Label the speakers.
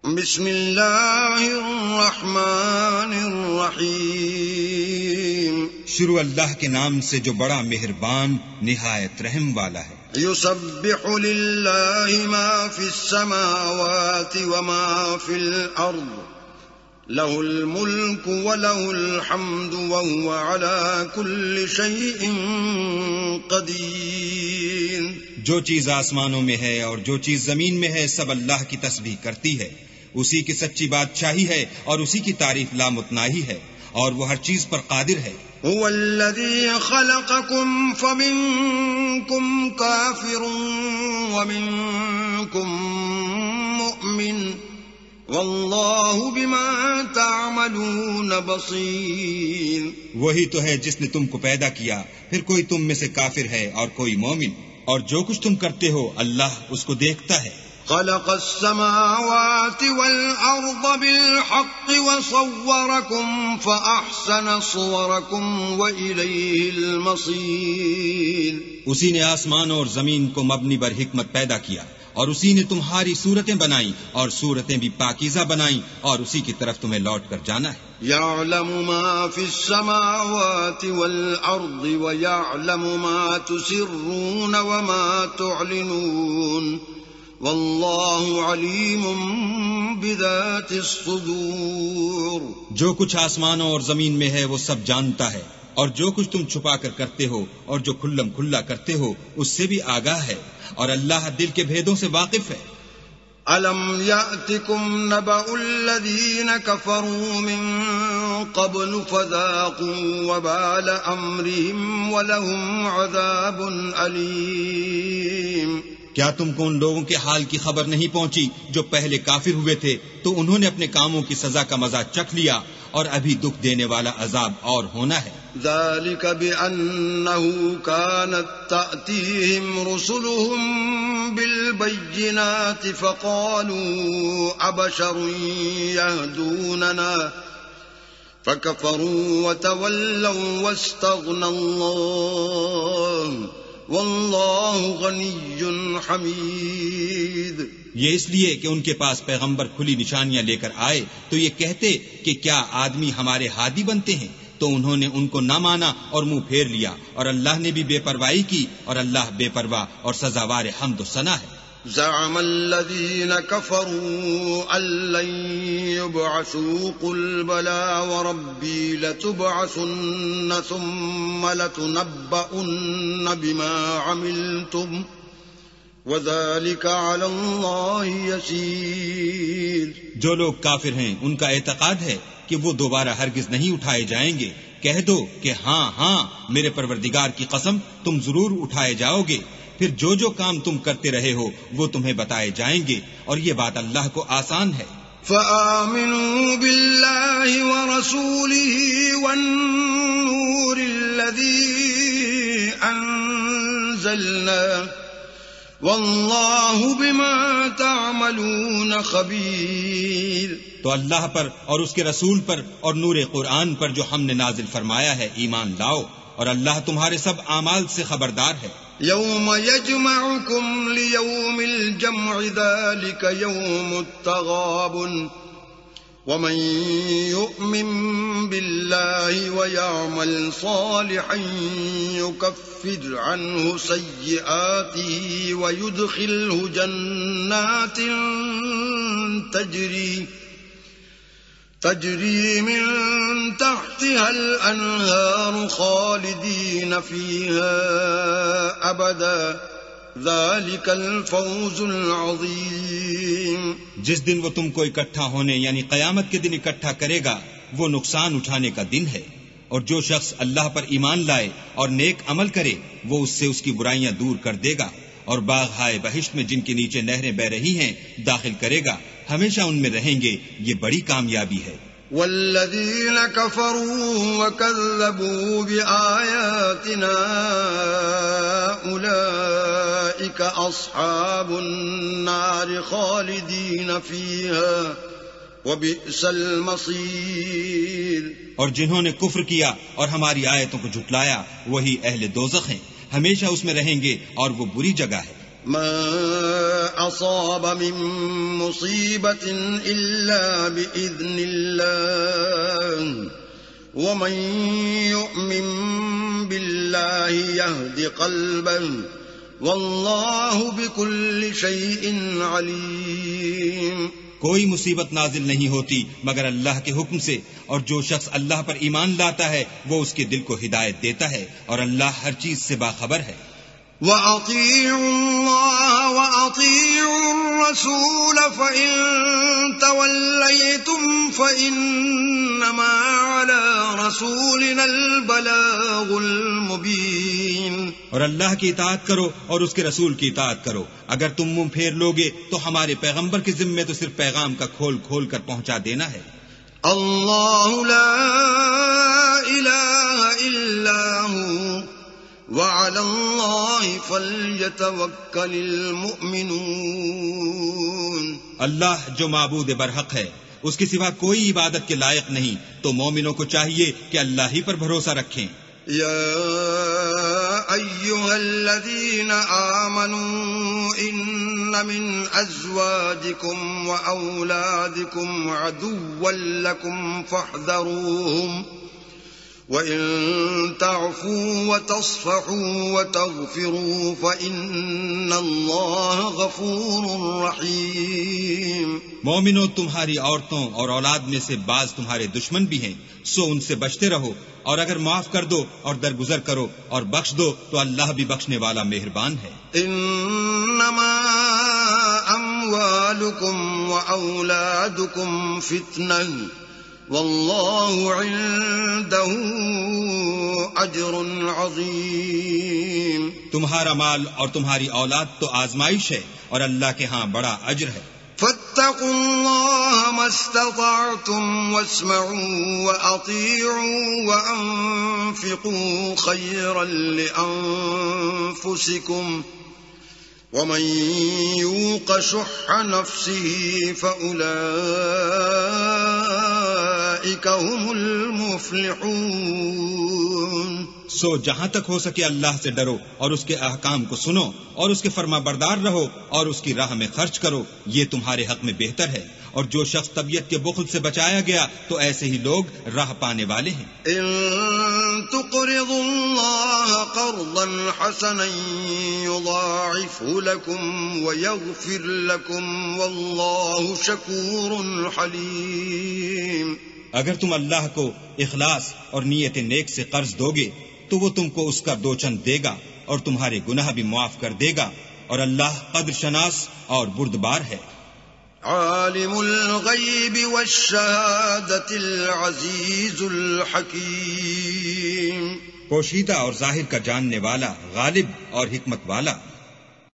Speaker 1: بسم اللہ الرحمن الرحیم
Speaker 2: شروع اللہ کے نام سے جو بڑا مہربان نہایت رحم والا ہے۔
Speaker 1: یسبح للہ ما فی السماوات وما فی الارض لہ الملک ولہ الحمد وہو علی کل شیء قدیر۔
Speaker 2: جو چیز آسمانوں میں ہے اور جو چیز زمین میں ہے سب اللہ کی تسبیح کرتی ہے، اسی کی سچی بادشاہی ہے اور اسی کی تعریف لامتناہی ہے، اور وہ ہر چیز پر قادر ہے۔
Speaker 1: هو الذي خلقكم فمنكم كافر ومنكم مؤمن والله بما تعملون بصير۔
Speaker 2: وہی تو ہے جس نے تم کو پیدا کیا، پھر کوئی تم میں سے کافر ہے اور کوئی مومن، اور جو کچھ تم کرتے ہو اللہ اس کو دیکھتا ہے۔
Speaker 1: خلق السماوات والأرض بالحق وصوركم فأحسن صوركم وإليه المصير۔
Speaker 2: اسی نے آسمان اور زمین کو مبنی بر حکمت پیدا کیا، اور اسی نے تمہاری صورتیں بنائیں اور صورتیں بھی پاکیزہ بنائیں، اور اسی کی طرف تمہیں لوٹ کر جانا ہے۔
Speaker 1: يعلم ما في السماوات والأرض ويعلم ما تسرون وما تعلنون واللہ علیم بذات الصدور۔
Speaker 2: جو کچھ آسمانوں اور زمین میں ہے وہ سب جانتا ہے، اور جو کچھ تم چھپا کر کرتے ہو اور جو کھلم کھلا کرتے ہو اس سے بھی آگاہ ہے، اور اللہ دل کے بھیدوں سے واقف ہے۔
Speaker 1: أَلَمْ يَأْتِكُمْ نَبَأُ الَّذِينَ كَفَرُوا مِن قَبْلُ فَذَاقُوا وَبَالَ أَمْرِهِمْ وَلَهُمْ عَذَابٌ أَلِيمٌ۔
Speaker 2: کیا تم کو ان لوگوں کے حال کی خبر نہیں پہنچی جو پہلے کافر ہوئے تھے، تو انہوں نے اپنے کاموں کی سزا کا مزہ چکھ لیا، اور ابھی دکھ دینے والا عذاب اور ہونا ہے۔
Speaker 1: ذَلِكَ بِأَنَّهُ كَانَتْ تَأْتِيهِمْ رُسُلُهُم بِالْبَيِّنَاتِ فَقَالُوا أَبَشَرٌ يَهْدُونَنَا فَكَفَرُوا وَتَوَلَّوْا وَاسْتَغْنَى اللَّهُ واللہ غنی حمید۔
Speaker 2: یہ اس لیے کہ ان کے پاس پیغمبر کھلی نشانیاں لے کر آئے تو یہ کہتے کہ کیا آدمی ہمارے ہادی بنتے ہیں، تو انہوں نے ان کو نہ مانا اور منہ پھیر لیا، اور اللہ نے بھی بے پرواہی کی، اور اللہ بے پرواہ اور سزاوار حمد و ثنا ہے۔
Speaker 1: زعم الذين كفروا أن لن يبعثوا قل بلى وربي لتبعثن ثم لتنبؤن بما عملتم وذلك على الله يسير۔
Speaker 2: جو لوگ کافر ہیں ان کا اعتقاد ہے کہ وہ دوبارہ ہرگز نہیں اٹھائے جائیں گے۔ کہہ دو کہ ہاں ہاں میرے پروردگار کی قسم تم ضرور اٹھائے جاؤ گے، پھر جو جو کام تم کرتے رہے ہو وہ تمہیں بتائے جائیں گے، اور یہ بات اللہ کو آسان ہے۔
Speaker 1: فآمنوا باللہ ورسولہ والنور الذی انزلنا واللہ بما تعملون خبیر۔
Speaker 2: تو اللہ پر اور اس کے رسول پر اور نور قرآن پر جو ہم نے نازل فرمایا ہے ایمان لاؤ، اور اللہ تمہارے سب اعمال سے خبردار ہے۔
Speaker 1: یوم یجمعکم لیوم الجمع ذلک یوم التغابن ومن یؤمن باللہ ویعمل صالحا یکفر عنہ سیئاته ویدخلہ جنات تجری من تحتها الانہار خالدین فیہا ابدا ذلك الفوز العظیم۔
Speaker 2: جس دن وہ تم کو اکٹھا ہونے یعنی قیامت کے دن اکٹھا کرے گا وہ نقصان اٹھانے کا دن ہے، اور جو شخص اللہ پر ایمان لائے اور نیک عمل کرے وہ اس سے اس کی برائیاں دور کر دے گا، اور باغ ہائے بہشت میں جن کے نیچے نہریں بہ رہی ہیں داخل کرے گا، ہمیشہ ان میں رہیں گے، یہ بڑی کامیابی ہے۔
Speaker 1: والذین کفروا وکذبوا بآیاتنا اولئک اصحاب النار خالدین فیہا وبئس المصیر۔
Speaker 2: اور جنہوں نے کفر کیا اور ہماری آیتوں کو جھٹلایا وہی اہل دوزخ ہیں، ہمیشہ اس میں رہیں گے اور وہ بری جگہ ہے۔
Speaker 1: ما أصاب من مصيبة إلا بإذن الله ومن يؤمن بالله يهد قلبه والله بكل شيء عليم.
Speaker 2: کوئی مصیبت نازل نہیں ہوتی مگر اللہ کے حکم سے، اور جو شخص اللہ پر ایمان لاتا ہے وہ اس کے دل کو ہدایت دیتا ہے، اور اللہ ہر چیز سے باخبر ہے.
Speaker 1: وَأَطِيعُوا اللَّهَ وَأَطِيعُوا الرَّسُولَ فَإِن تَوَلَّيْتُمْ فَإِنَّمَا عَلَى رَسُولِنَا الْبَلَاغُ الْمُبِينُ.
Speaker 2: اور اللہ کی اطاعت کرو اور اس کے رسول کی اطاعت کرو. اگر تم منہ پھیر لوگے تو ہمارے پیغمبر کے ذمے تو صرف پیغام کا کھول کھول کر پہنچا دینا ہے.
Speaker 1: اللہ لا الہ الا هو وعلى الله فليتوكل المؤمنون.
Speaker 2: اللہ جو معبود برحق ہے، اس کے سوا کوئی عبادت کے لائق نہیں، تو مومنوں کو چاہیے کہ اللہ ہی پر بھروسہ رکھیں.
Speaker 1: يا أيها الذين آمنوا إن من أزواجكم وأولادكم عدوا لكم فاحذروهم وَإِن تَعْفُوا وَتَصْفَحُوا وَتَغْفِرُوا فَإِنَّ اللَّهَ غَفُورٌ رَحِيمٌ.
Speaker 2: مومنو، تمہاری عورتوں اور اولاد میں سے بعض تمہارے دشمن بھی ہیں، سو ان سے بچتے رہو، اور اگر معاف کر دو اور درگزر کرو اور بخش دو تو اللہ بھی بخشنے والا مہربان ہے.
Speaker 1: انما اموالکم واولادکم فتنہ واللہ عنده اجر عظیم.
Speaker 2: تمہارا مال اور تمہاری اولاد تو آزمائش ہے، اور اللہ کے ہاں بڑا اجر ہے.
Speaker 1: فاتقوا الله ما استطعتم واسمعوا وأطيعوا وأنفقوا خيرا لأنفسكم ومن يوق شح نفسه فأولئك هم المفلحون.
Speaker 2: سو جہاں تک ہو سکے اللہ سے ڈرو اور اس کے احکام کو سنو اور اس کے فرما بردار رہو اور اس کی راہ میں خرچ کرو، یہ تمہارے حق میں بہتر ہے. اور جو شخص طبیعت کے بخل سے بچایا گیا تو ایسے ہی لوگ راہ پانے والے ہیں.
Speaker 1: ان تقرضوا الله قرضا حسنا يضاعفه لكم ويغفر لكم والله شكور حليم.
Speaker 2: اگر تم اللہ کو اخلاص اور نیت نیک سے قرض دو گے تو وہ تم کو اس کا دو چند دے گا اور تمہارے گناہ بھی معاف کر دے گا، اور اللہ قدر شناس اور بردبار ہے.
Speaker 1: عالم الغیب والشہادۃ العزیز الحکیم.
Speaker 2: پوشیدہ اور ظاہر کا جاننے والا، غالب اور حکمت والا.